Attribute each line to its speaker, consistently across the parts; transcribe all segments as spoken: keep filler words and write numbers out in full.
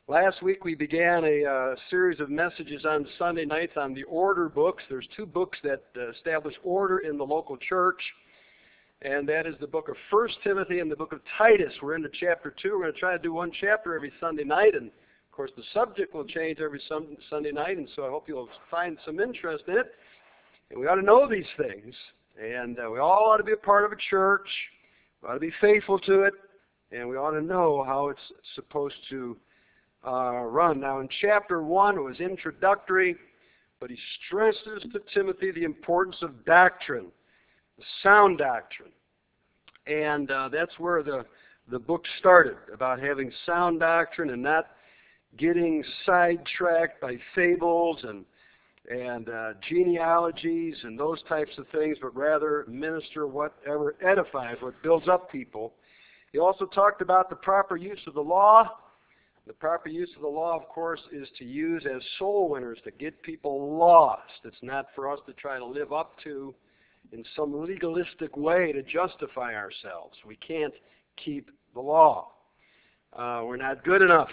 Speaker 1: Last week we began a uh, series of messages on Sunday nights on the order books. There's two books that uh, establish order in the local church, and that is the book of First Timothy and the book of Titus. We're into chapter two. We're going to try to do one chapter every Sunday night, and of course the subject will change every sun- Sunday night, and so I hope you'll find some interest in it. And we ought to know these things, and uh, we all ought to be a part of a church. We ought to be faithful to it, and we ought to know how it's supposed to Uh, run. Now in chapter one it was introductory, but he stresses to Timothy the importance of doctrine, the sound doctrine. And uh, that's where the, the book started, about having sound doctrine and not getting sidetracked by fables and, and uh, genealogies and those types of things, but rather minister whatever edifies, what builds up people. He also talked about the proper use of the law. The proper use of the law, of course, is to use as soul winners, to get people lost. It's not for us to try to live up to in some legalistic way to justify ourselves. We can't keep the law. Uh, we're not good enough.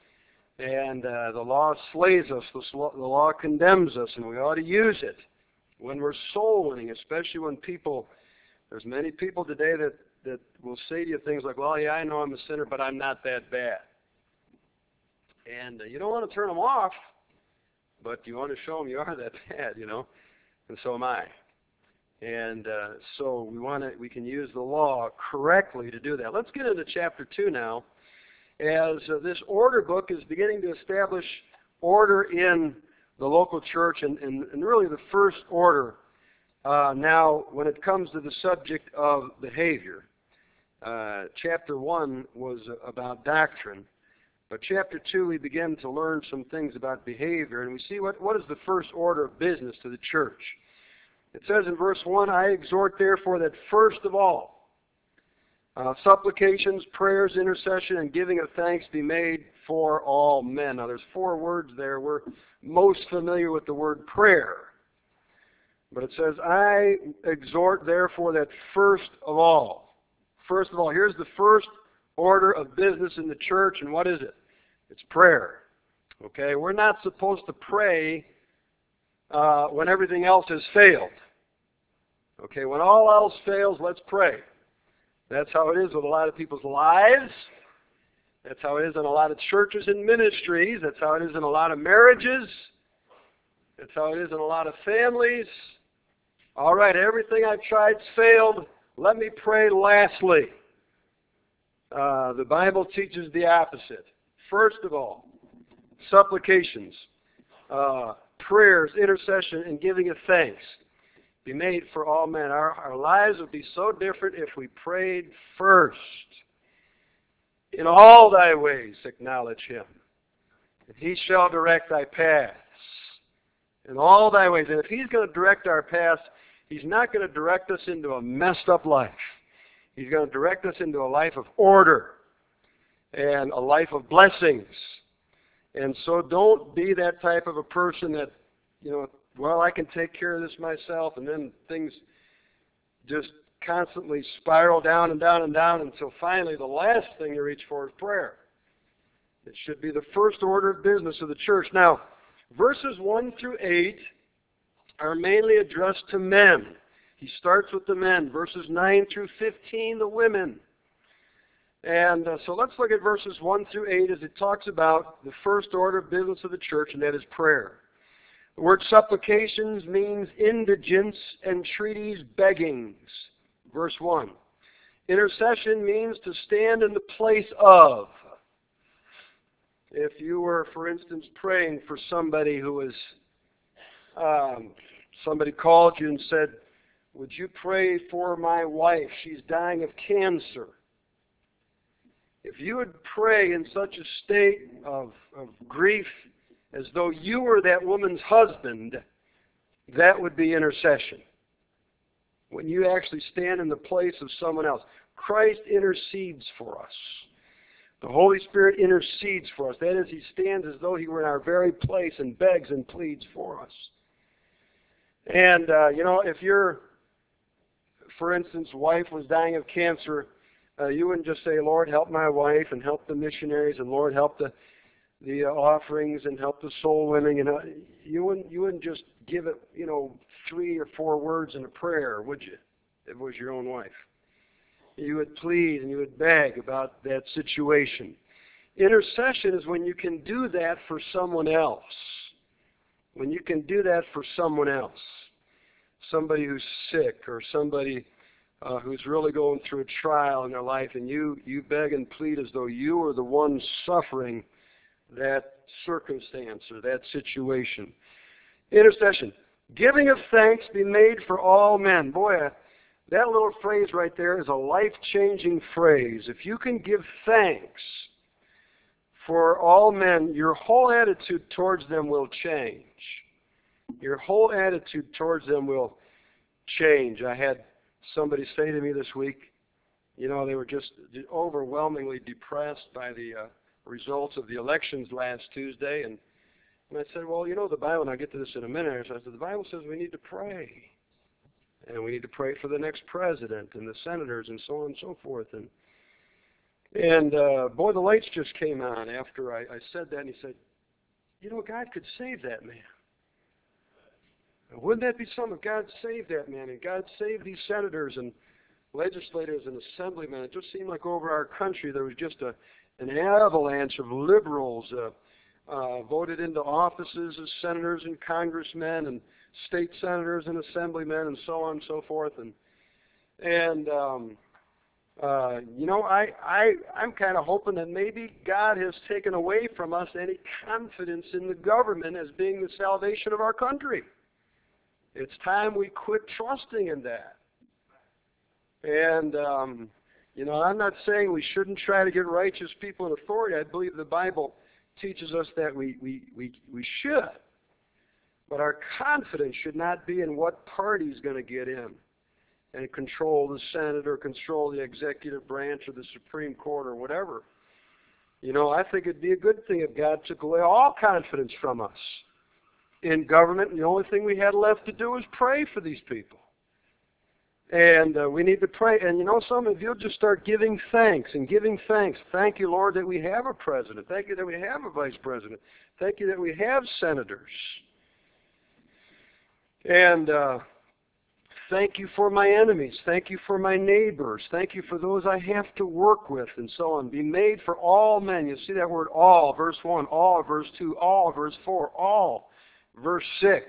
Speaker 1: And uh, the law slays us. The law condemns us, and we ought to use it when we're soul winning, especially when people, there's many people today that, that will say to you things like, well, yeah, I know I'm a sinner, but I'm not that bad. And uh, you don't want to turn them off, but you want to show them you are that bad, you know, and so am I. And uh, so we want to, we can use the law correctly to do that. Let's get into chapter two now, as uh, this order book is beginning to establish order in the local church, and, and, and really the first order uh, now when it comes to the subject of behavior. Uh, chapter one was about doctrine. But chapter two, we begin to learn some things about behavior, and we see what, what is the first order of business to the church. It says in verse one, I exhort therefore that first of all, uh, supplications, prayers, intercession, and giving of thanks be made for all men. Now there's four words there. We're most familiar with the word prayer. But it says, I exhort therefore that first of all. First of all, here's the first order of business in the church, and what is it? It's prayer. Okay, we're not supposed to pray uh, when everything else has failed. Okay, when all else fails, let's pray. That's how it is with a lot of people's lives. That's how it is in a lot of churches and ministries. That's how it is in a lot of marriages. That's how it is in a lot of families. All right, everything I've tried's failed. Let me pray lastly. Uh, the Bible teaches the opposite. First of all, supplications, uh, prayers, intercession, and giving of thanks be made for all men. Our, our lives would be so different if we prayed first. In all thy ways acknowledge him, and he shall direct thy paths. In all thy ways. And if he's going to direct our paths, he's not going to direct us into a messed up life. He's going to direct us into a life of order and a life of blessings. And so don't be that type of a person that, you know, well, I can take care of this myself, and then things just constantly spiral down and down and down until finally the last thing you reach for is prayer. It should be the first order of business of the church. Now, verses one through eight are mainly addressed to men. He starts with the men. Verses nine through fifteen, the women. And uh, so let's look at verses one through eight as it talks about the first order of business of the church, and that is prayer. The word supplications means indigence, entreaties, beggings. Verse one. Intercession means to stand in the place of. If you were, for instance, praying for somebody who was, um, somebody called you and said, would you pray for my wife? She's dying of cancer. If you would pray in such a state of, of grief as though you were that woman's husband, that would be intercession. When you actually stand in the place of someone else. Christ intercedes for us. The Holy Spirit intercedes for us. That is, he stands as though he were in our very place and begs and pleads for us. And, uh, you know, if your, for instance, wife was dying of cancer, uh, you wouldn't just say, Lord, help my wife and help the missionaries and Lord, help the the uh, offerings and help the soul winning, and uh, you wouldn't you wouldn't just give it, you know, three or four words in a prayer, would you? If it was your own wife, you would plead and you would beg about that situation. Intercession is when you can do that for someone else. When you can do that for someone else, somebody who's sick or somebody uh, who's really going through a trial in their life, and you you beg and plead as though you are the one suffering that circumstance or that situation. Intercession. Giving of thanks be made for all men. Boy, uh, that little phrase right there is a life-changing phrase. If you can give thanks for all men, your whole attitude towards them will change. Your whole attitude towards them will change. I had somebody say to me this week, you know, they were just overwhelmingly depressed by the uh, results of the elections last Tuesday, and, and I said, well, you know, the Bible, and I'll get to this in a minute, so I said, the Bible says we need to pray, and we need to pray for the next president and the senators and so on and so forth, and and uh, boy, the lights just came on after I, I said that, and he said, you know, God could save that man. Wouldn't that be something if God saved that man, and God saved these senators and legislators and assemblymen? It just seemed like over our country there was just a an avalanche of liberals uh, uh, voted into offices as senators and congressmen and state senators and assemblymen and so on and so forth. And and um, uh, you know, I I I'm kind of hoping that maybe God has taken away from us any confidence in the government as being the salvation of our country. It's time we quit trusting in that. And, um, you know, I'm not saying we shouldn't try to get righteous people in authority. I believe the Bible teaches us that we, we, we, we should. But our confidence should not be in what party's going to get in and control the Senate or control the executive branch or the Supreme Court or whatever. You know, I think it'd be a good thing if God took away all confidence from us in government, and the only thing we had left to do is pray for these people. And uh, we need to pray. And you know something, if you'll just start giving thanks and giving thanks. Thank you, Lord, that we have a president. Thank you that we have a vice president. Thank you that we have senators. And uh, thank you for my enemies. Thank you for my neighbors. Thank you for those I have to work with, and so on. Be made for all men. You see that word all, verse one, all, verse two, all, verse four, all. Verse six.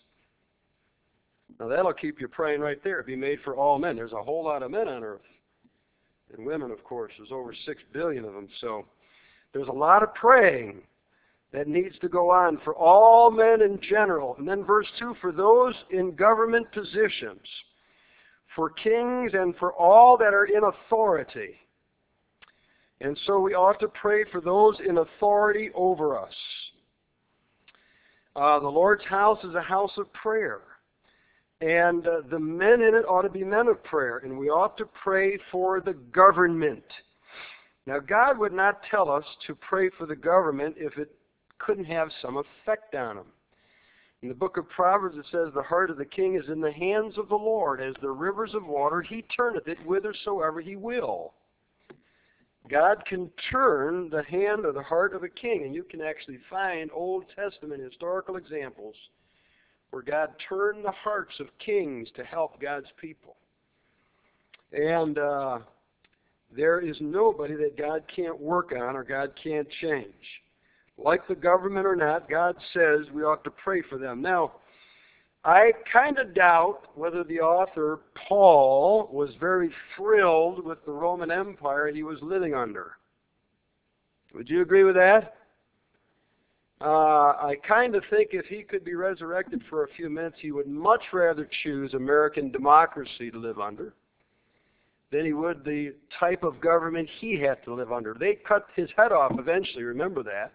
Speaker 1: Now that'll keep you praying right there. Be made for all men. There's a whole lot of men on earth. And women, of course. There's over six billion of them. So there's a lot of praying that needs to go on for all men in general. And then verse two, for those in government positions, for kings and for all that are in authority. And so we ought to pray for those in authority over us. Uh, the Lord's house is a house of prayer. And uh, the men in it ought to be men of prayer. And we ought to pray for the government. Now, God would not tell us to pray for the government if it couldn't have some effect on them. In the book of Proverbs it says, the heart of the king is in the hands of the Lord. As the rivers of water, he turneth it whithersoever he will. God can turn the hand or the heart of a king, and you can actually find Old Testament historical examples where God turned the hearts of kings to help God's people. And uh, there is nobody that God can't work on or God can't change. Like the government or not, God says we ought to pray for them. Now, I kind of doubt whether the author, Paul, was very thrilled with the Roman Empire he was living under. Would you agree with that? Uh, I kind of think if he could be resurrected for a few minutes, he would much rather choose American democracy to live under than he would the type of government he had to live under. They cut his head off eventually, remember that.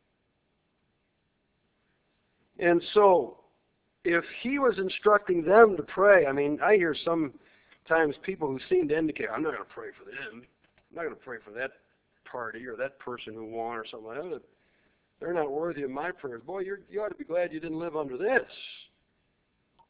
Speaker 1: And so, if he was instructing them to pray, I mean, I hear sometimes people who seem to indicate, I'm not going to pray for them. I'm not going to pray for that party or that person who won or something like that. They're not worthy of my prayers. Boy, you're, you ought to be glad you didn't live under this.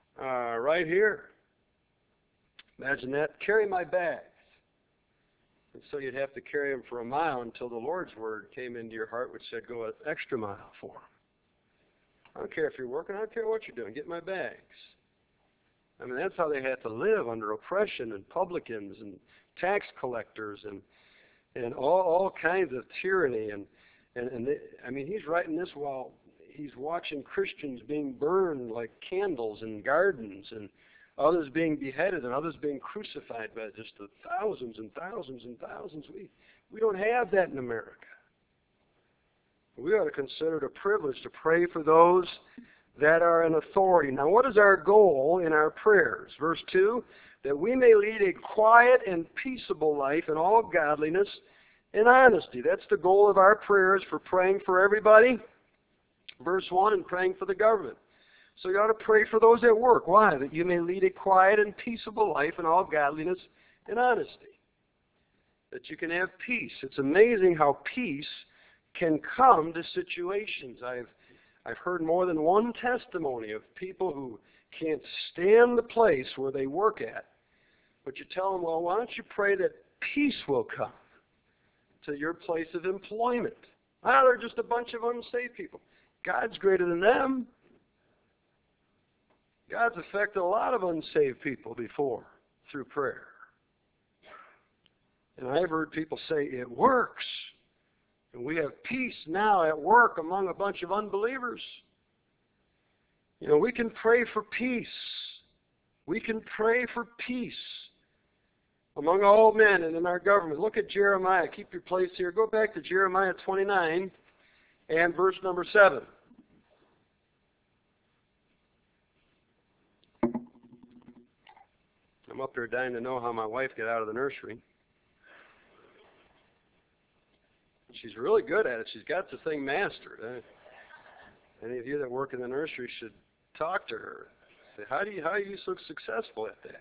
Speaker 1: Uh, right here. Imagine that. Carry my bags. And so you'd have to carry them for a mile until the Lord's word came into your heart, which said, go an extra mile for them. I don't care if you're working. I don't care what you're doing. Get my bags. I mean, that's how they had to live, under oppression and publicans and tax collectors and and all all kinds of tyranny. And and, and they, I mean, he's writing this while he's watching Christians being burned like candles in gardens, and others being beheaded, and others being crucified by just the thousands and thousands and thousands. We we don't have that in America. We ought to consider it a privilege to pray for those that are in authority. Now, what is our goal in our prayers? Verse two, that we may lead a quiet and peaceable life in all godliness and honesty. That's the goal of our prayers for praying for everybody. Verse one, and praying for the government. So you ought to pray for those at work. Why? That you may lead a quiet and peaceable life in all godliness and honesty. That you can have peace. It's amazing how peace can come to situations. I've I've heard more than one testimony of people who can't stand the place where they work at. But you tell them, well, why don't you pray that peace will come to your place of employment? Ah, they're just a bunch of unsaved people. God's greater than them. God's affected a lot of unsaved people before through prayer. And I've heard people say, it works. And we have peace now at work among a bunch of unbelievers. You know, we can pray for peace. We can pray for peace among all men and in our government. Look at Jeremiah. Keep your place here. Go back to Jeremiah twenty-nine and verse number seven. I'm up there dying to know how my wife got out of the nursery. She's really good at it. She's got the thing mastered. Uh, any of you that work in the nursery should talk to her. Say, how do you how are you so successful at that?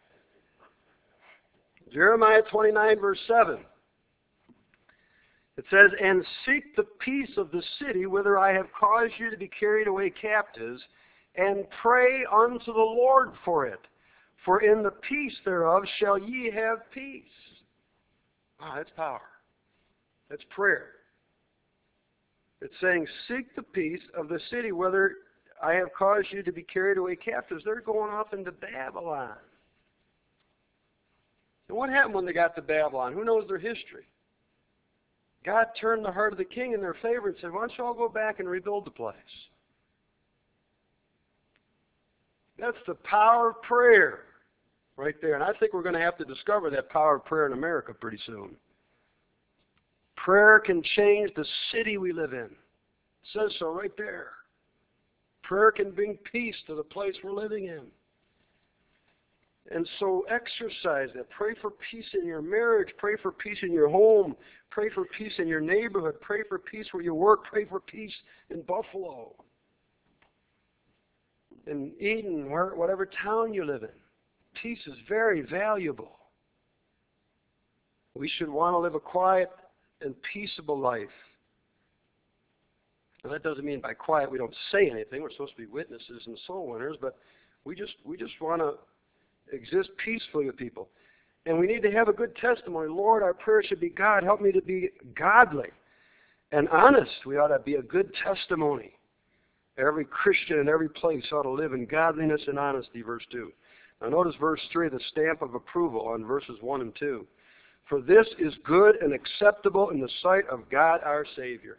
Speaker 1: Jeremiah twenty-nine, verse seven. It says, and seek the peace of the city whither I have caused you to be carried away captives, and pray unto the Lord for it. For in the peace thereof shall ye have peace. Ah, that's power. That's prayer. It's saying, seek the peace of the city, whether I have caused you to be carried away captives. They're going off into Babylon. And what happened when they got to Babylon? Who knows their history? God turned the heart of the king in their favor and said, why don't you all go back and rebuild the place? That's the power of prayer right there. And I think we're going to have to discover that power of prayer in America pretty soon. Prayer can change the city we live in. It says so right there. Prayer can bring peace to the place we're living in. And so exercise that. Pray for peace in your marriage. Pray for peace in your home. Pray for peace in your neighborhood. Pray for peace where you work. Pray for peace in Buffalo, in Eden, where, whatever town you live in. Peace is very valuable. We should want to live a quiet and peaceable life. And that doesn't mean by quiet we don't say anything. We're supposed to be witnesses and soul winners, but we just we just want to exist peacefully with people. And we need to have a good testimony. Lord, our prayer should be, God, help me to be godly and honest. We ought to be a good testimony. Every Christian in every place ought to live in godliness and honesty, verse two. Now notice verse three, the stamp of approval on verses one and two. For this is good and acceptable in the sight of God our Savior.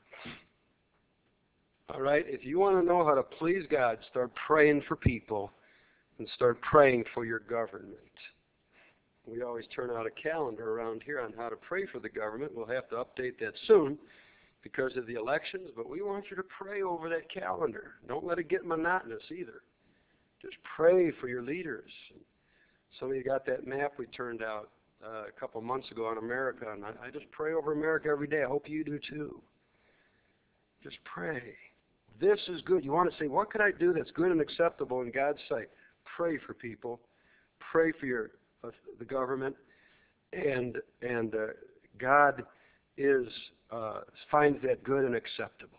Speaker 1: All right, if you want to know how to please God, start praying for people and start praying for your government. We always turn out a calendar around here on how to pray for the government. We'll have to update that soon because of the elections, but we want you to pray over that calendar. Don't let it get monotonous either. Just pray for your leaders. Some of you got that map we turned out uh, a couple months ago on America, and I, I just pray over America every day. I hope you do too. Just pray. This is good. You want to say, what can I do that's good and acceptable in God's sight? Pray for people. Pray for your uh, the government, and and uh, God is uh, finds that good and acceptable.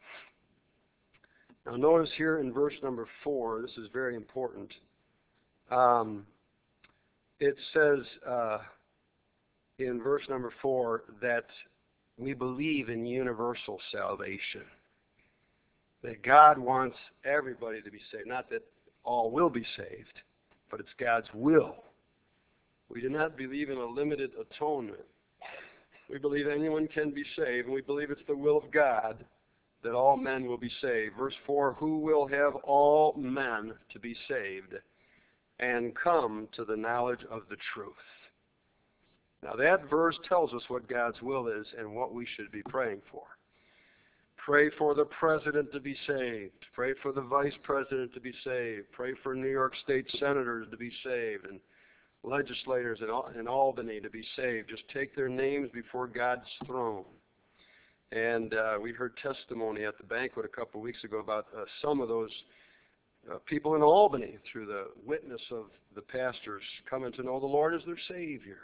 Speaker 1: Now notice here in verse number four, this is very important. Um, it says, uh, in verse number four that we believe in universal salvation. That God wants everybody to be saved. Not that all will be saved, but it's God's will. We do not believe in a limited atonement. We believe anyone can be saved, and we believe it's the will of God that all men will be saved. Verse four, who will have all men to be saved and come to the knowledge of the truth. Now that verse tells us what God's will is and what we should be praying for. Pray for the president to be saved. Pray for the vice president to be saved. Pray for New York State senators to be saved and legislators in, in Albany to be saved. Just take their names before God's throne. And uh, we heard testimony at the banquet a couple of weeks ago about uh, some of those uh, people in Albany through the witness of the pastors coming to know the Lord as their Savior.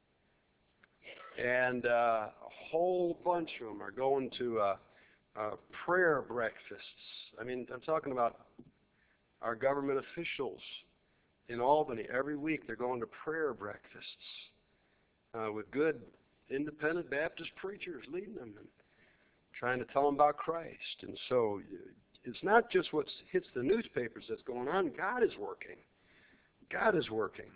Speaker 1: And uh, a whole bunch of them are going to uh, uh, prayer breakfasts. I mean, I'm talking about our government officials in Albany. Every week they're going to prayer breakfasts uh, with good independent Baptist preachers leading them and trying to tell them about Christ. And so it's not just what hits the newspapers that's going on. God is working. God is working.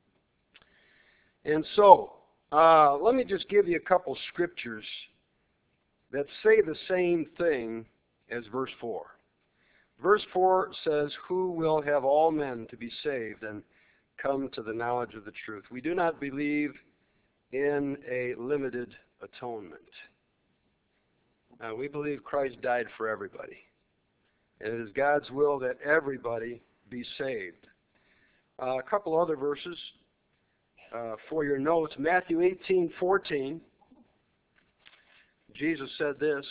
Speaker 1: And so uh, let me just give you a couple scriptures that say the same thing as verse four. Verse four says, who will have all men to be saved and come to the knowledge of the truth. We do not believe in a limited atonement. Uh, we believe Christ died for everybody. And it is God's will that everybody be saved. Uh, a couple other verses uh, for your notes. Matthew eighteen fourteen. Jesus said this,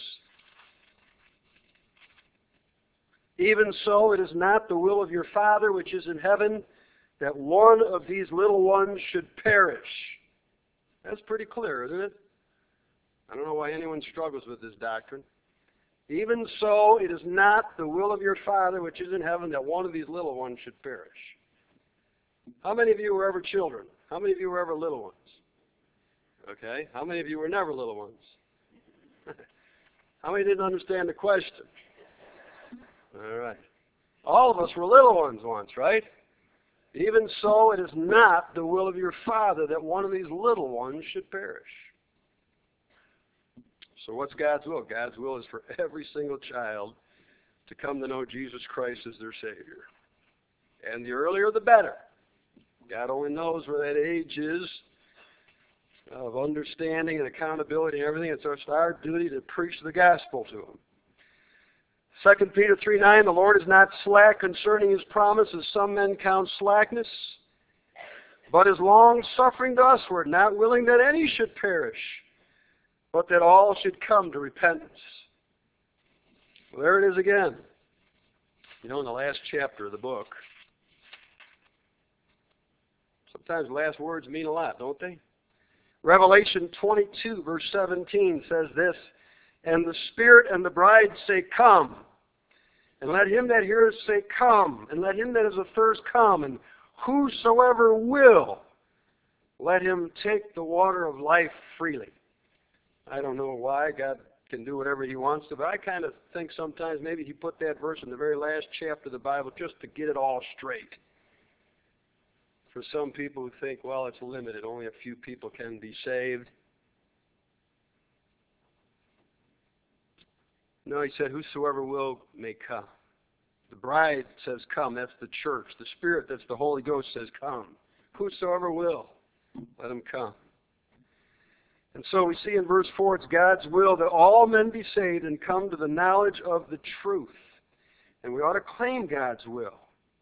Speaker 1: even so, it is not the will of your Father which is in heaven that one of these little ones should perish. That's pretty clear, isn't it? I don't know why anyone struggles with this doctrine. Even so, it is not the will of your Father which is in heaven that one of these little ones should perish. How many of you were ever children? How many of you were ever little ones? Okay. How many of you were never little ones? How many didn't understand the question? All right. All of us were little ones once, right? Even so, it is not the will of your Father that one of these little ones should perish. So what's God's will? God's will is for every single child to come to know Jesus Christ as their Savior. And the earlier the better. God only knows where that age is of understanding and accountability and everything. It's our duty to preach the gospel to them. Second Peter three nine, the Lord is not slack concerning his promise, as some men count slackness, but is long-suffering to usward, not willing that any should perish, but that all should come to repentance. Well, there it is again. You know, in the last chapter of the book, sometimes the last words mean a lot, don't they? Revelation twenty-two, verse seventeen says this, and the Spirit and the bride say, come. And let him that heareth say, come. And let him that is athirst come. And whosoever will, let him take the water of life freely. I don't know why. God can do whatever he wants to, but I kind of think sometimes maybe he put that verse in the very last chapter of the Bible just to get it all straight. For some people who think, well, it's limited. Only a few people can be saved. No, he said, whosoever will may come. The bride says come, that's the church. The Spirit, that's the Holy Ghost, says come. Whosoever will, let him come. And so we see in verse four, it's God's will that all men be saved and come to the knowledge of the truth. And we ought to claim God's will.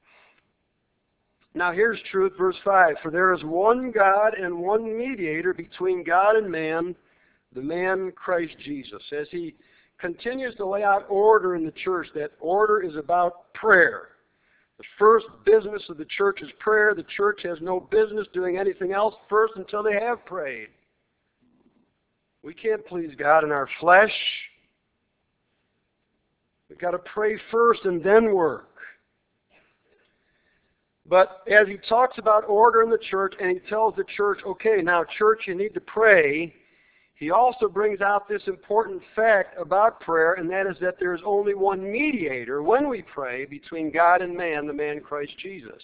Speaker 1: Now here's truth, verse five. For there is one God and one mediator between God and man, the man Christ Jesus. As he continues to lay out order in the church, that order is about prayer. The first business of the church is prayer. The church has no business doing anything else first until they have prayed. We can't please God in our flesh. We've got to pray first and then work. But as he talks about order in the church, and he tells the church, okay, now church, you need to pray, he also brings out this important fact about prayer, and that is that there is only one mediator when we pray between God and man, the man Christ Jesus.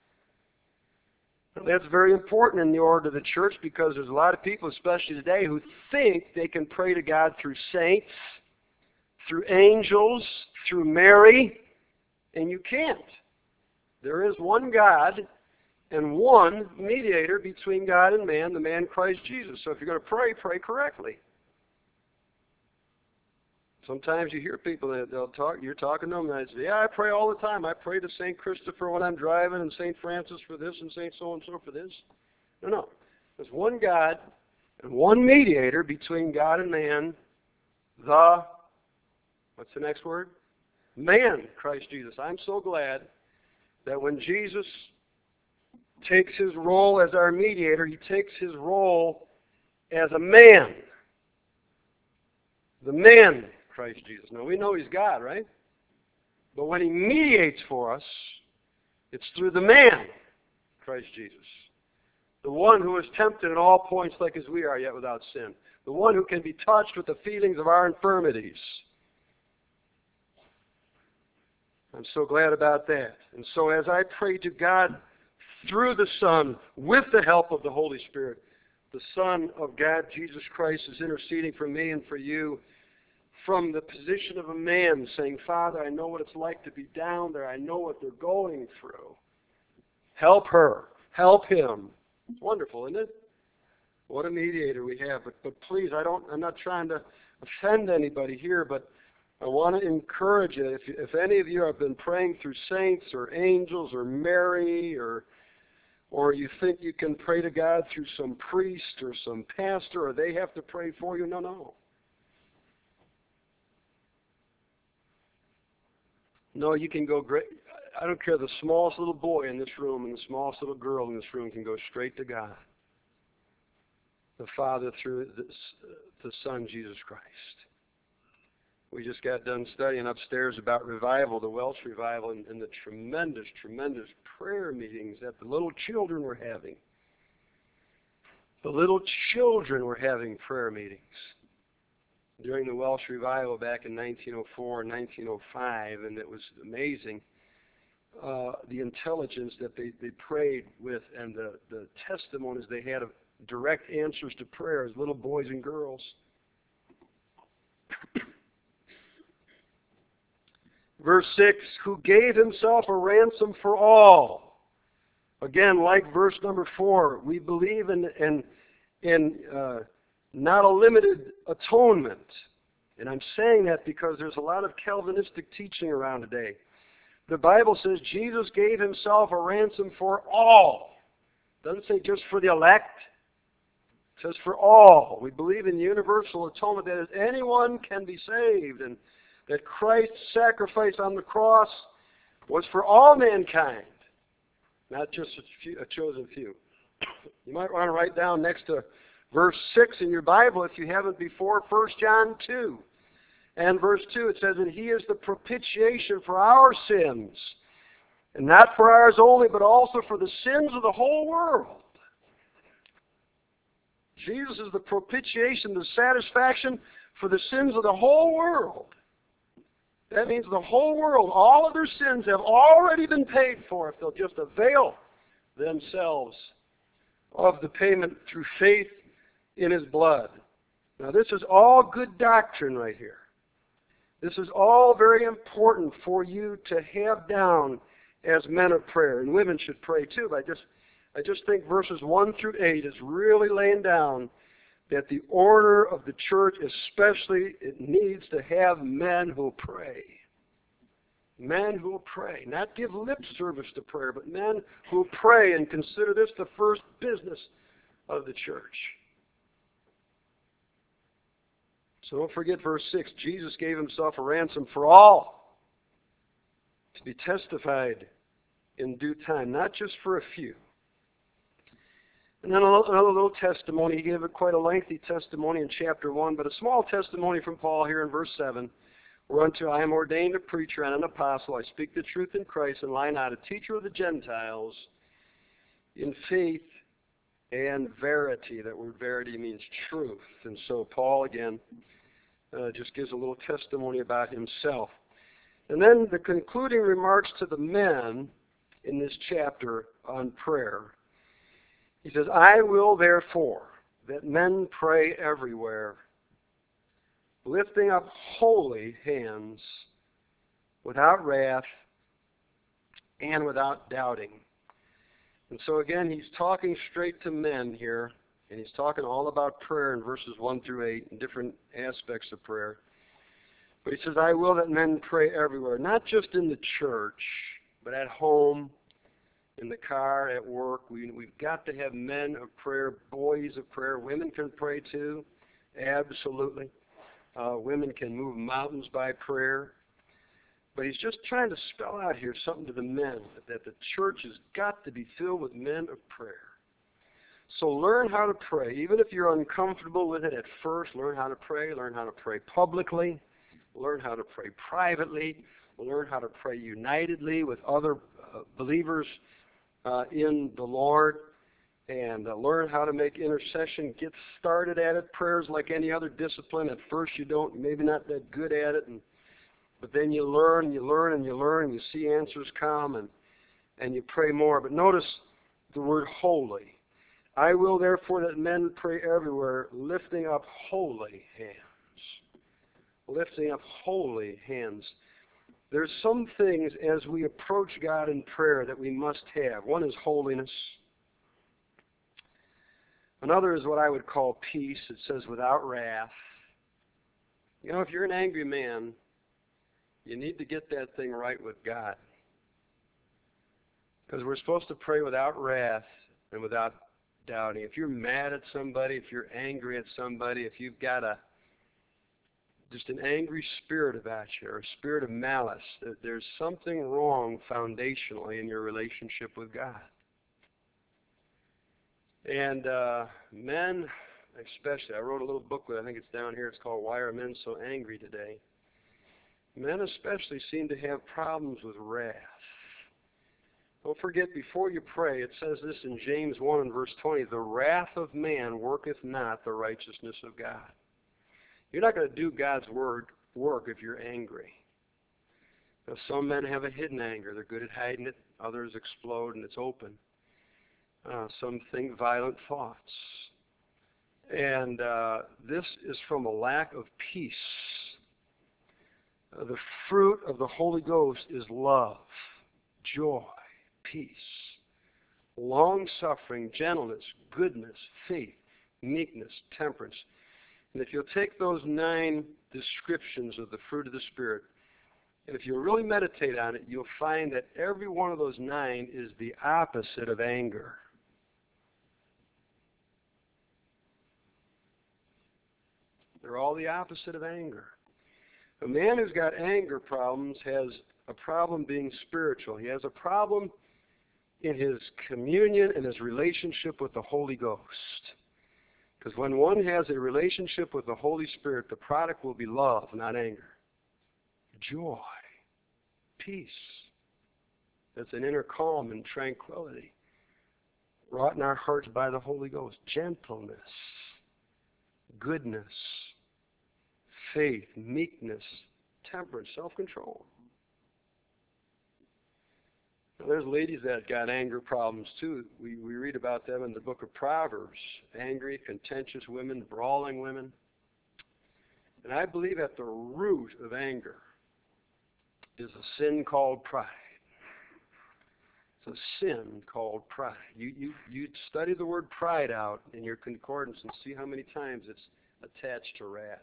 Speaker 1: Now, that's very important in the order of the church, because there's a lot of people, especially today, who think they can pray to God through saints, through angels, through Mary, and you can't. There is one God and one mediator between God and man, the man Christ Jesus. So if you're going to pray, pray correctly. Sometimes you hear people that they'll talk, you're talking to them, and they say, yeah, I pray all the time. I pray to Saint Christopher when I'm driving, and Saint Francis for this, and Saint so-and-so for this. No, no. There's one God and one mediator between God and man, the, what's the next word? Man, Christ Jesus. I'm so glad that when Jesus takes his role as our mediator, he takes his role as a man. The man, Christ Jesus. Now, we know he's God, right? But when he mediates for us, it's through the man, Christ Jesus. The one who is tempted at all points like as we are, yet without sin. The one who can be touched with the feelings of our infirmities. I'm so glad about that. And so as I pray to God through the Son, with the help of the Holy Spirit, the Son of God, Jesus Christ, is interceding for me and for you from the position of a man, saying, Father, I know what it's like to be down there. I know what they're going through. Help her. Help him. It's wonderful, isn't it? What a mediator we have. But, but please, I don't, I'm not trying to offend anybody here, but I want to encourage you. If, if any of you have been praying through saints or angels or Mary, or or you think you can pray to God through some priest or some pastor, or they have to pray for you, no, no. No, you can go great. I don't care. The smallest little boy in this room and the smallest little girl in this room can go straight to God, the Father, through the, the Son, Jesus Christ. We just got done studying upstairs about revival, the Welsh revival, and, and the tremendous, tremendous prayer meetings that the little children were having. The little children were having prayer meetings during the Welsh revival back in nineteen oh four and nineteen oh five, and it was amazing, uh, the intelligence that they, they prayed with and the, the testimonies they had of direct answers to prayer as little boys and girls. Verse six, who gave himself a ransom for all. Again, like verse number four, we believe in, in, in uh, not a limited atonement. And I'm saying that because there's a lot of Calvinistic teaching around today. The Bible says Jesus gave himself a ransom for all. It doesn't say just for the elect. It says for all. We believe in universal atonement, that is, anyone can be saved, and that Christ's sacrifice on the cross was for all mankind, not just a, few, a chosen few. You might want to write down next to verse six in your Bible, if you haven't before, First John two. And verse two, it says, and he is the propitiation for our sins, and not for ours only, but also for the sins of the whole world. Jesus is the propitiation, the satisfaction for the sins of the whole world. That means the whole world, all of their sins have already been paid for if they'll just avail themselves of the payment through faith in his blood. Now, this is all good doctrine right here. This is all very important for you to have down as men of prayer. And women should pray too. But I just, I just think verses one through eight is really laying down that the order of the church, especially, it needs to have men who pray. Men who pray. Not give lip service to prayer, but men who pray and consider this the first business of the church. So don't forget verse six. Jesus gave himself a ransom for all to be testified in due time, not just for a few. And then another little testimony. He gave a quite a lengthy testimony in chapter one, but a small testimony from Paul here in verse seven, Whereunto I am ordained a preacher and an apostle. I speak the truth in Christ, and lie not, a teacher of the Gentiles in faith and verity. That word verity means truth. And so Paul, again, uh, just gives a little testimony about himself. And then the concluding remarks to the men in this chapter on prayer. He says, I will therefore that men pray everywhere, lifting up holy hands, without wrath and without doubting. And so again, he's talking straight to men here, and he's talking all about prayer in verses one through eight and different aspects of prayer. But he says, I will that men pray everywhere, not just in the church, but at home, in the car, at work. We, we've got to have men of prayer, boys of prayer. Women can pray too, absolutely. Uh, women can move mountains by prayer. But he's just trying to spell out here something to the men, that the church has got to be filled with men of prayer. So learn how to pray. Even if you're uncomfortable with it at first, learn how to pray. Learn how to pray publicly. Learn how to pray privately. Learn how to pray unitedly with other uh, believers uh, in the Lord. And uh, learn how to make intercession. Get started at it. Prayer's like any other discipline. At first you don't, maybe not that good at it. And, but then you learn and you learn and you learn and you see answers come and, and you pray more. But notice the word holy. I will therefore that men pray everywhere, lifting up holy hands. Lifting up holy hands. There's some things as we approach God in prayer that we must have. One is holiness. Another is what I would call peace. It says without wrath. You know, if you're an angry man, you need to get that thing right with God. Because we're supposed to pray without wrath and without doubting. If you're mad at somebody, if you're angry at somebody, if you've got a just an angry spirit about you, or a spirit of malice, there's something wrong foundationally in your relationship with God. And uh, men, especially, I wrote a little booklet, I think it's down here, it's called Why Are Men So Angry Today? Men especially seem to have problems with wrath. Don't forget, before you pray, it says this in James one and verse twenty, the wrath of man worketh not the righteousness of God. You're not going to do God's word work if you're angry. Now, some men have a hidden anger. They're good at hiding it. Others explode and it's open. Uh, some think violent thoughts. And uh, this is from a lack of peace. Uh, the fruit of the Holy Ghost is love, joy, peace, long-suffering, gentleness, goodness, faith, meekness, temperance. And if you'll take those nine descriptions of the fruit of the Spirit, and if you really meditate on it, you'll find that every one of those nine is the opposite of anger. They're all the opposite of anger. A man who's got anger problems has a problem being spiritual. He has a problem in his communion and his relationship with the Holy Ghost. Because when one has a relationship with the Holy Spirit, the product will be love, not anger. Joy, peace. That's an inner calm and tranquility wrought in our hearts by the Holy Ghost. Gentleness, goodness, faith, meekness, temperance, self-control. Now, there's ladies that got anger problems too. We, we read about them in the book of Proverbs. Angry, contentious women, brawling women. And I believe at the root of anger is a sin called pride. It's a sin called pride. You, you, you study the word pride out in your concordance and see how many times it's attached to wrath.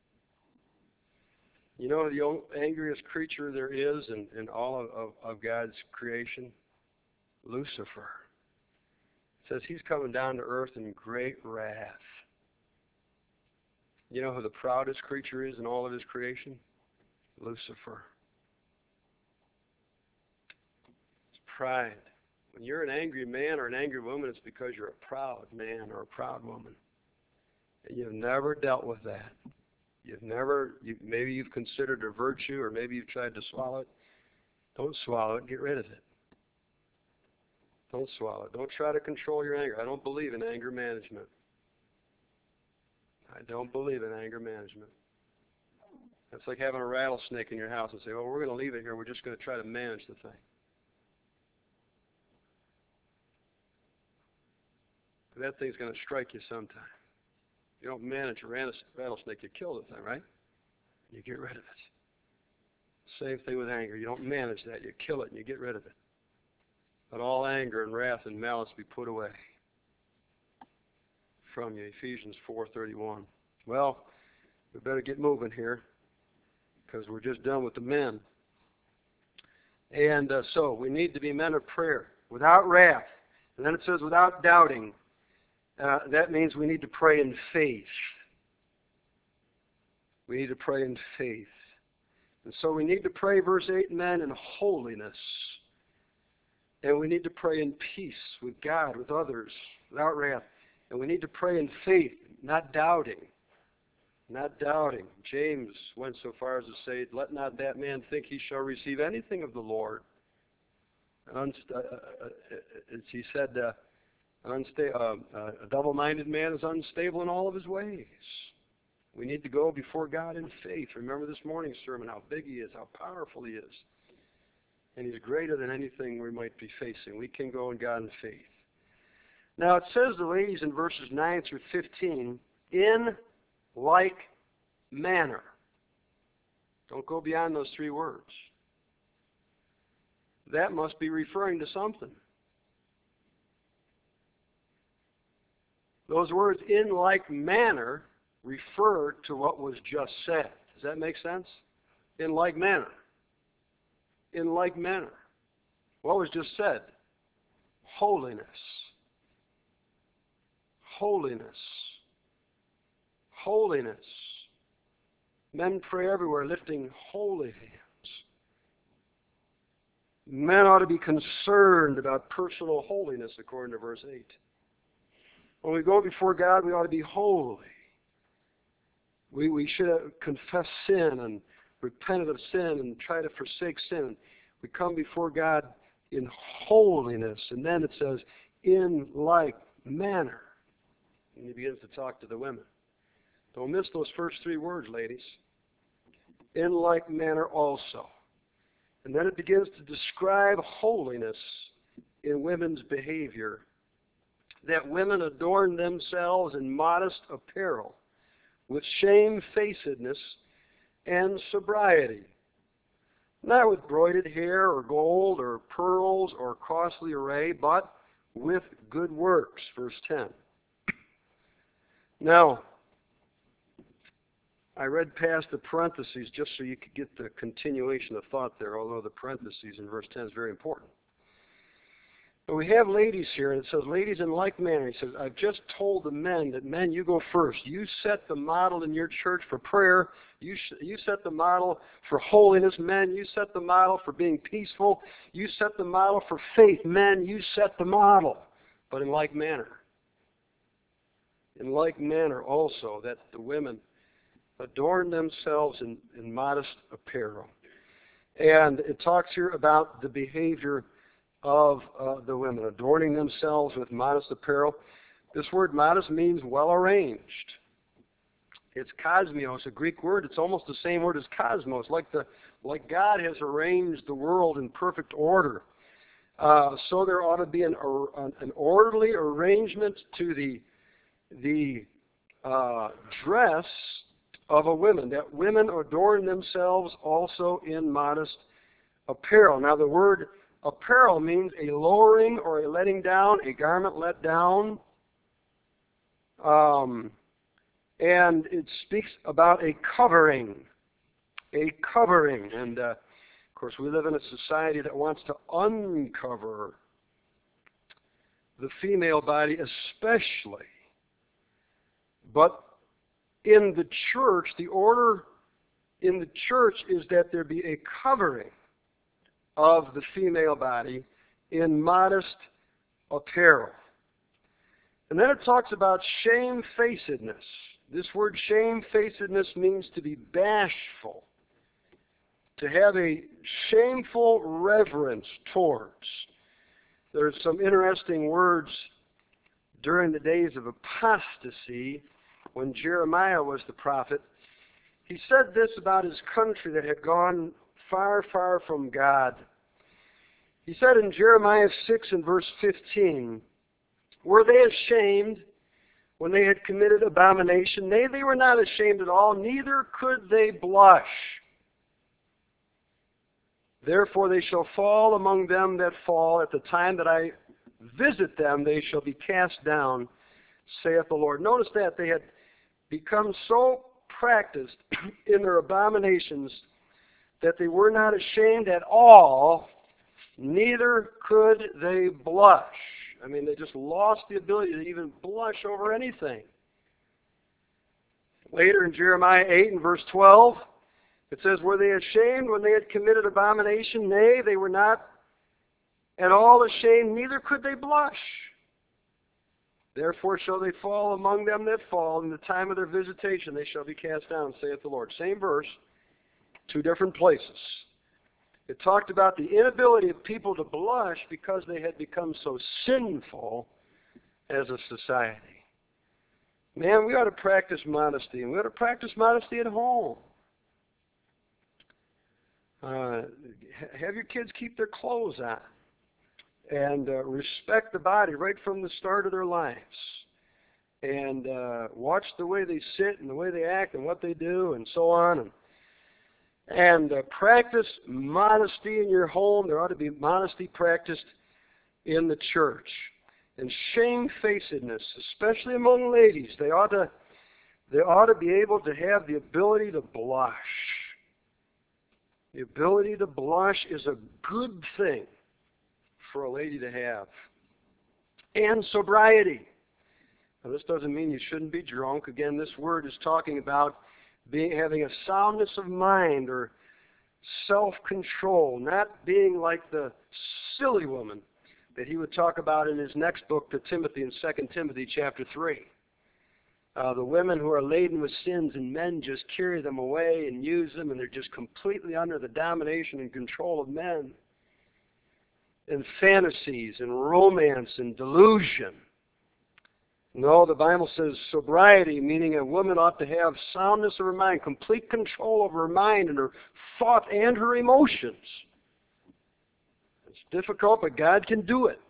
Speaker 1: You know the angriest creature there is in, in all of, of, of God's creation? Lucifer. It says he's coming down to earth in great wrath. You know who the proudest creature is in all of his creation? Lucifer. It's pride. When you're an angry man or an angry woman, it's because you're a proud man or a proud woman. And you've never dealt with that. you've never, you, maybe you've considered a virtue, or maybe you've tried to swallow it. Don't swallow it. Get rid of it. Don't swallow it. Don't try to control your anger. I don't believe in anger management. I don't believe in anger management. That's like having a rattlesnake in your house and say, well, we're going to leave it here. We're just going to try to manage the thing. That thing's going to strike you sometime. You don't manage a rattlesnake, you kill the thing, right? You get rid of it. Same thing with anger. You don't manage that. You kill it and you get rid of it. Let all anger and wrath and malice be put away from you. Ephesians four thirty-one. Well, we better get moving here because we're just done with the men. And uh, so we need to be men of prayer, without wrath. And then it says without doubting. Uh, that means we need to pray in faith. We need to pray in faith. And so we need to pray, verse eight, men, in holiness. And we need to pray in peace with God, with others, without wrath. And we need to pray in faith, not doubting. Not doubting. James went so far as to say, let not that man think he shall receive anything of the Lord. And unst- uh, uh, as he said, uh, An unsta- uh, uh, a double-minded man is unstable in all of his ways. We need to go before God in faith. Remember this morning's sermon, how big he is, how powerful he is. And he's greater than anything we might be facing. We can go in God in faith. Now it says the ladies in verses nine through fifteen, in like manner. Don't go beyond those three words. That must be referring to something. Those words, in like manner, refer to what was just said. Does that make sense? In like manner. In like manner. What was just said? Holiness. Holiness. Holiness. Men pray everywhere, lifting holy hands. Men ought to be concerned about personal holiness, according to verse eight. When we go before God, we ought to be holy. We, we should confess sin and repent of sin and try to forsake sin. We come before God in holiness. And then it says, in like manner. And he begins to talk to the women. Don't miss those first three words, ladies. In like manner also. And then it begins to describe holiness in women's behavior. That women adorn themselves in modest apparel, with shamefacedness and sobriety, not with broided hair or gold or pearls or costly array, but with good works, verse ten. Now, I read past the parentheses just so you could get the continuation of thought there, although the parentheses in verse ten is very important. But we have ladies here, and it says, ladies in like manner. He says, I've just told the men that, men, you go first. You set the model in your church for prayer. You, sh- you set the model for holiness. Men, you set the model for being peaceful. You set the model for faith. Men, you set the model. But in like manner. In like manner also, that the women adorn themselves in, in modest apparel. And it talks here about the behavior of uh, the women, adorning themselves with modest apparel. This word modest means well arranged. It's cosmos, a Greek word. It's almost the same word as cosmos, like the like God has arranged the world in perfect order. Uh, so there ought to be an, an orderly arrangement to the the uh, dress of a woman. That women adorn themselves also in modest apparel. Now the word apparel means a lowering or a letting down, a garment let down. Um, and it speaks about a covering. A covering. And, uh, of course, we live in a society that wants to uncover the female body especially. But in the church, the order in the church is that there be a covering of the female body in modest apparel. And then it talks about shamefacedness. This word shamefacedness means to be bashful, to have a shameful reverence towards. There's some interesting words during the days of apostasy when Jeremiah was the prophet. He said this about his country that had gone far, far from God. He said in Jeremiah six and verse fifteen, "Were they ashamed when they had committed abomination? Nay, they were not ashamed at all, neither could they blush. Therefore they shall fall among them that fall. At the time that I visit them, they shall be cast down, saith the Lord." Notice that they had become so practiced in their abominations that they were not ashamed at all, neither could they blush. I mean, they just lost the ability to even blush over anything. Later in Jeremiah eight and verse twelve, it says, "Were they ashamed when they had committed abomination? Nay, they were not at all ashamed, neither could they blush. Therefore shall they fall among them that fall. In the time of their visitation they shall be cast down, saith the Lord." Same verse, two different places. It talked about the inability of people to blush because they had become so sinful as a society. Man, we ought to practice modesty, and we ought to practice modesty at home. Uh, have your kids keep their clothes on and uh, respect the body right from the start of their lives. And uh, watch the way they sit and the way they act and what they do and so on. And And uh, practice modesty in your home. There ought to be modesty practiced in the church. And shamefacedness, especially among ladies, they ought to they ought to be able to have the ability to blush. The ability to blush is a good thing for a lady to have. And sobriety. Now, this doesn't mean you shouldn't be drunk. Again, this word is talking about being, having a soundness of mind or self-control, not being like the silly woman that he would talk about in his next book to Timothy in Second Timothy chapter three. Uh, the women who are laden with sins and men just carry them away and use them, and they're just completely under the domination and control of men. And fantasies and romance and delusion. No, the Bible says sobriety, meaning a woman ought to have soundness of her mind, complete control over her mind and her thought and her emotions. It's difficult, but God can do it.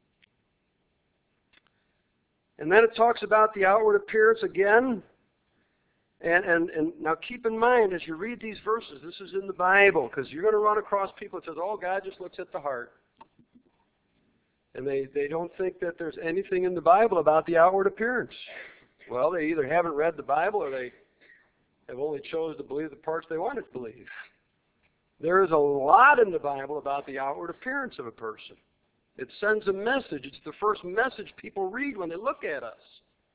Speaker 1: And then it talks about the outward appearance again. And, and, and now keep in mind as you read these verses, this is in the Bible, because you're going to run across people that says, "Oh, God just looks at the heart." And they, they don't think that there's anything in the Bible about the outward appearance. Well, they either haven't read the Bible or they have only chosen to believe the parts they wanted to believe. There is a lot in the Bible about the outward appearance of a person. It sends a message. It's the first message people read when they look at us.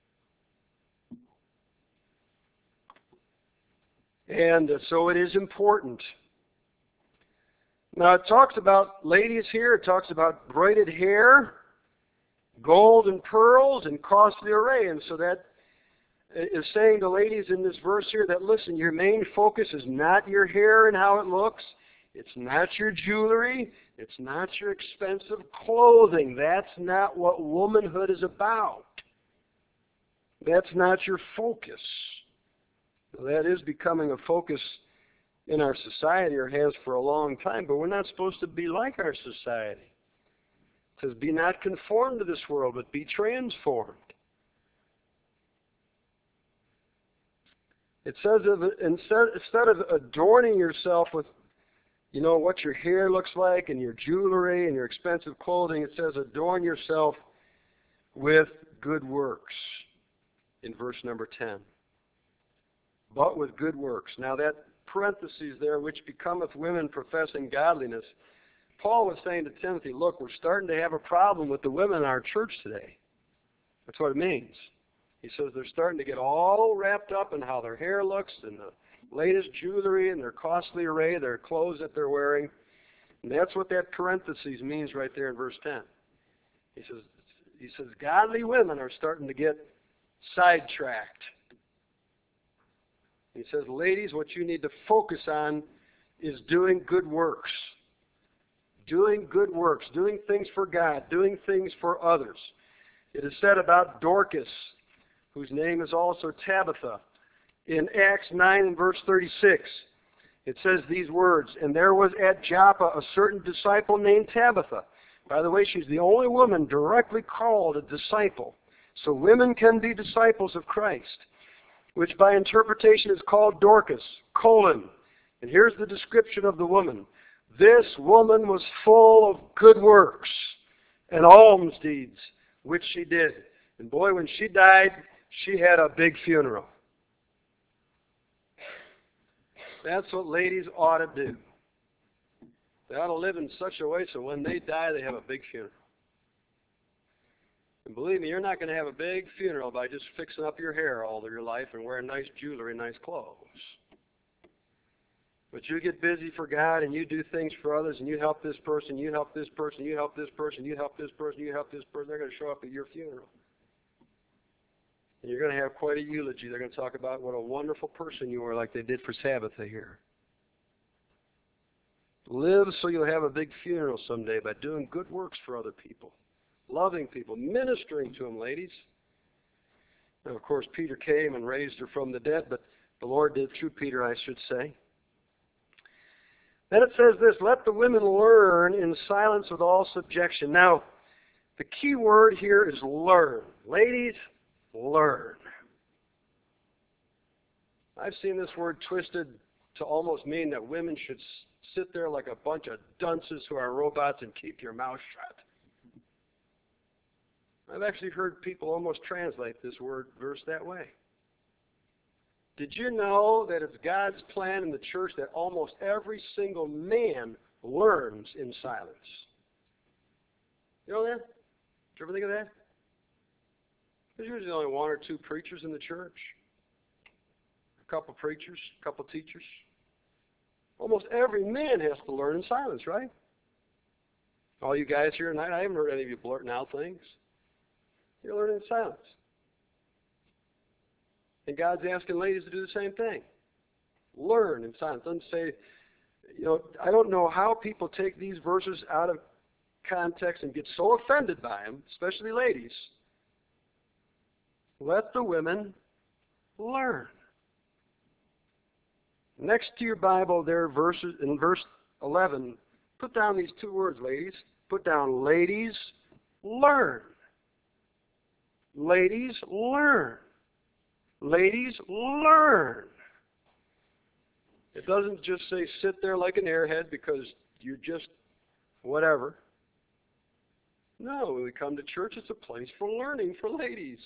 Speaker 1: And uh, so it is important. Now, it talks about ladies here. It talks about braided hair, gold and pearls, and costly array. And so that is saying to ladies in this verse here that, listen, your main focus is not your hair and how it looks. It's not your jewelry. It's not your expensive clothing. That's not what womanhood is about. That's not your focus. That is becoming a focus in our society, or has for a long time, but we're not supposed to be like our society. It says, "Be not conformed to this world, but be transformed." It says, instead, instead of adorning yourself with, you know, what your hair looks like and your jewelry and your expensive clothing, it says, adorn yourself with good works in verse number ten. But with good works. Now that parentheses there, which becometh women professing godliness. Paul was saying to Timothy, look, we're starting to have a problem with the women in our church today. That's what it means. He says they're starting to get all wrapped up in how their hair looks and the latest jewelry and their costly array, their clothes that they're wearing. And that's what that parentheses means right there in verse ten. He says, he says godly women are starting to get sidetracked. He says, ladies, what you need to focus on is doing good works. Doing good works, doing things for God, doing things for others. It is said about Dorcas, whose name is also Tabitha, in Acts nine and verse thirty-six. It says these words, and there was at Joppa a certain disciple named Tabitha. By the way, she's the only woman directly called a disciple. So women can be disciples of Christ, which by interpretation is called Dorcas, colon. And here's the description of the woman. This woman was full of good works and alms deeds, which she did. And boy, when she died, she had a big funeral. That's what ladies ought to do. They ought to live in such a way so when they die, they have a big funeral. And believe me, you're not going to have a big funeral by just fixing up your hair all of your life and wearing nice jewelry and nice clothes. But you get busy for God and you do things for others and you help this person, you help this person, you help this person, you help this person, you help this person. They're going to show up at your funeral. And you're going to have quite a eulogy. They're going to talk about what a wonderful person you were, like they did for Tabitha here. Live so you'll have a big funeral someday by doing good works for other people, loving people, ministering to them, ladies. And of course, Peter came and raised her from the dead, but the Lord did through Peter, I should say. Then it says this, let the women learn in silence with all subjection. Now, the key word here is learn. Ladies, learn. I've seen this word twisted to almost mean that women should sit there like a bunch of dunces who are robots and keep your mouth shut. I've actually heard people almost translate this word verse that way. Did you know that it's God's plan in the church that almost every single man learns in silence? You know that? Did you ever think of that? There's usually only one or two preachers in the church. A couple preachers, a couple teachers. Almost every man has to learn in silence, right? All you guys here tonight, I haven't heard any of you blurting out things. You're learning in silence. And God's asking ladies to do the same thing. Learn in silence. Doesn't say, you know, I don't know how people take these verses out of context and get so offended by them, especially ladies. Let the women learn. Next to your Bible there, verses in verse eleven, put down these two words, ladies. Put down, ladies, learn. Ladies, learn. Ladies, learn. It doesn't just say sit there like an airhead because you're just whatever. No, when we come to church, it's a place for learning for ladies.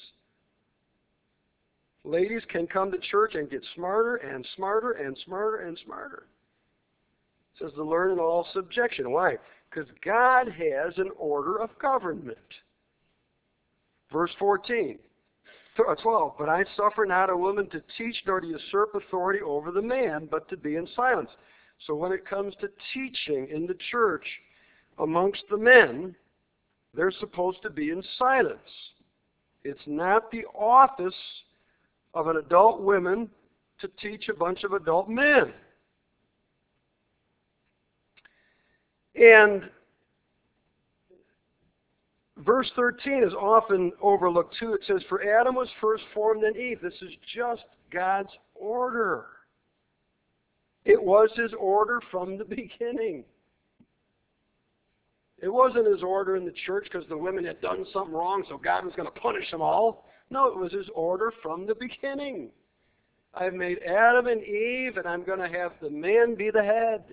Speaker 1: Ladies can come to church and get smarter and smarter and smarter and smarter. It says to learn in all subjection. Why? Because God has an order of government. Verse fourteen. twelve, but I suffer not a woman to teach nor to usurp authority over the man, but to be in silence. So when it comes to teaching in the church amongst the men, they're supposed to be in silence. It's not the office of an adult woman to teach a bunch of adult men. And verse thirteen is often overlooked too. It says, for Adam was first formed, then Eve. This is just God's order. It was His order from the beginning. It wasn't His order in the church because the women had done something wrong, so God was going to punish them all. No, it was His order from the beginning. I've made Adam and Eve, and I'm going to have the man be the head.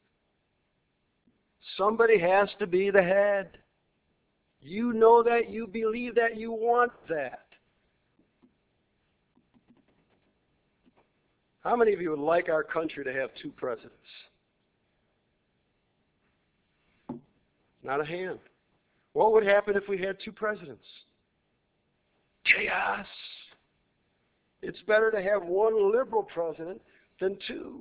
Speaker 1: Somebody has to be the head. You know that, you believe that, you want that. How many of you would like our country to have two presidents? Not a hand. What would happen if we had two presidents? Chaos. It's better to have one liberal president than two.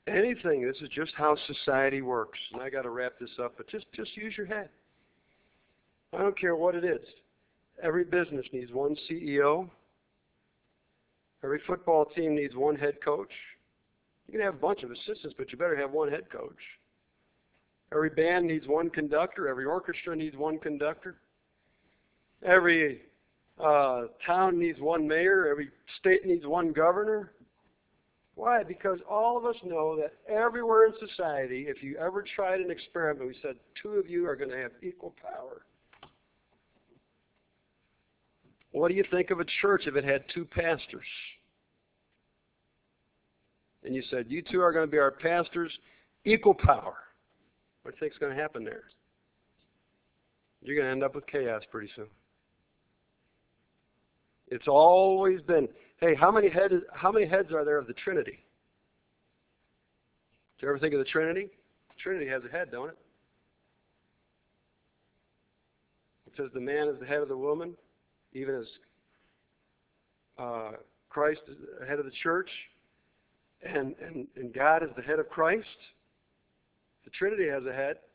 Speaker 1: anything. This is just how society works. And I got to wrap this up, but just, just use your head. I don't care what it is. Every business needs one C E O. Every football team needs one head coach. You can have a bunch of assistants, but you better have one head coach. Every band needs one conductor. Every orchestra needs one conductor. Every uh, town needs one mayor. Every state needs one governor. Why? Because all of us know that everywhere in society, if you ever tried an experiment, we said two of you are going to have equal power. What do you think of a church if it had two pastors? And you said, you two are going to be our pastors, equal power. What do you think is going to happen there? You're going to end up with chaos pretty soon. It's always been, hey, how many, head, how many heads are there of the Trinity? Did you ever think of the Trinity? The Trinity has a head, don't it? It says the man is the head of the woman, even as uh, Christ is the head of the church, and, and, and God is the head of Christ. The Trinity has a head.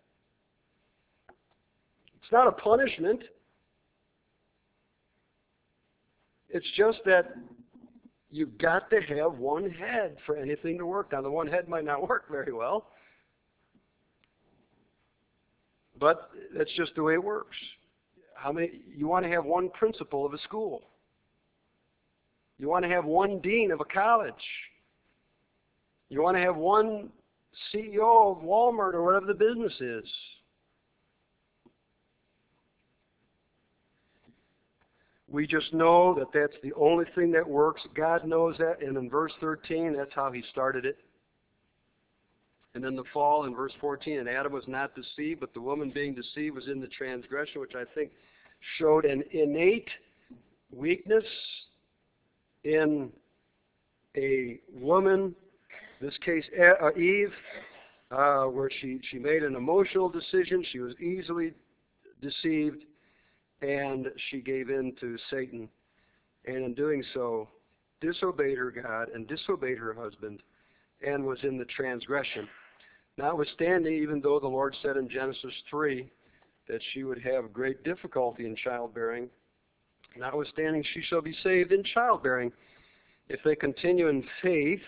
Speaker 1: It's not a punishment. It's just that you've got to have one head for anything to work. Now, the one head might not work very well, but that's just the way it works. How many? You want to have one principal of a school. You want to have one dean of a college. You want to have one C E O of Walmart or whatever the business is. We just know that that's the only thing that works. God knows that, and in verse thirteen, that's how he started it. And then the fall in verse fourteen, and Adam was not deceived, but the woman being deceived was in the transgression, which I think showed an innate weakness in a woman, in this case Eve, uh, where she, she made an emotional decision. She was easily deceived, and she gave in to Satan, and in doing so disobeyed her God and disobeyed her husband and was in the transgression. Notwithstanding, even though the Lord said in Genesis three that she would have great difficulty in childbearing, notwithstanding she shall be saved in childbearing if they continue in faith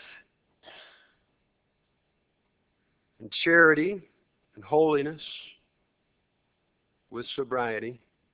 Speaker 1: and charity and holiness with sobriety.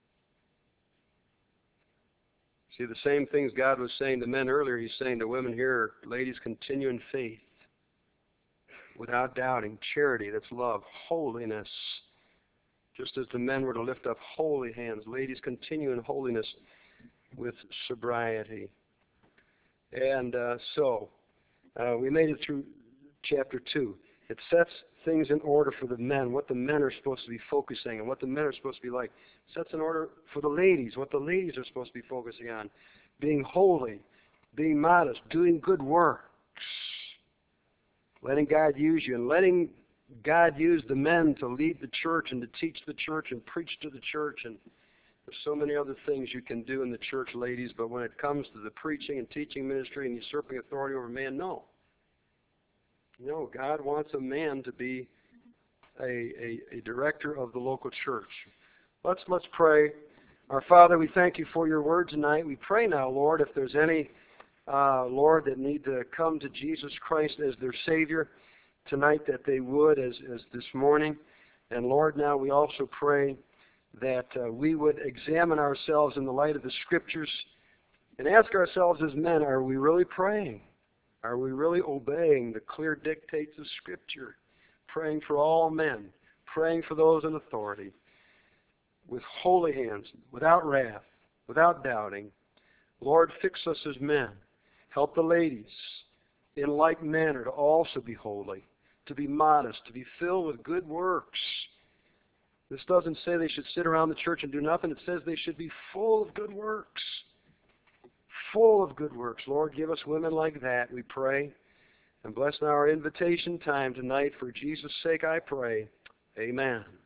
Speaker 1: See, the same things God was saying to men earlier, he's saying to women here, ladies, continue in faith, without doubting, charity, that's love, holiness, just as the men were to lift up holy hands. Ladies, continue in holiness with sobriety. And uh, so, uh, we made it through chapter two. It sets things in order for the men, what the men are supposed to be focusing on, what the men are supposed to be like. It sets in order for the ladies, what the ladies are supposed to be focusing on. Being holy, being modest, doing good works, letting God use you, and letting God use the men to lead the church and to teach the church and preach to the church. And there's so many other things you can do in the church, ladies, but when it comes to the preaching and teaching ministry and usurping authority over man, no. No, God wants a man to be a, a, a director of the local church. Let's, let's pray. Our Father, we thank you for your word tonight. We pray now, Lord, if there's any, uh, Lord, that need to come to Jesus Christ as their Savior tonight, that they would as, as this morning. And Lord, now we also pray that uh, we would examine ourselves in the light of the Scriptures and ask ourselves as men, are we really praying? Are we really obeying the clear dictates of Scripture? Praying for all men, praying for those in authority, with holy hands, without wrath, without doubting. Lord, fix us as men. Help the ladies in like manner to also be holy, to be modest, to be filled with good works. This doesn't say they should sit around the church and do nothing. It says they should be full of good works. Full of good works. Lord, give us women like that, we pray. And bless now our invitation time tonight. For Jesus' sake I pray. Amen.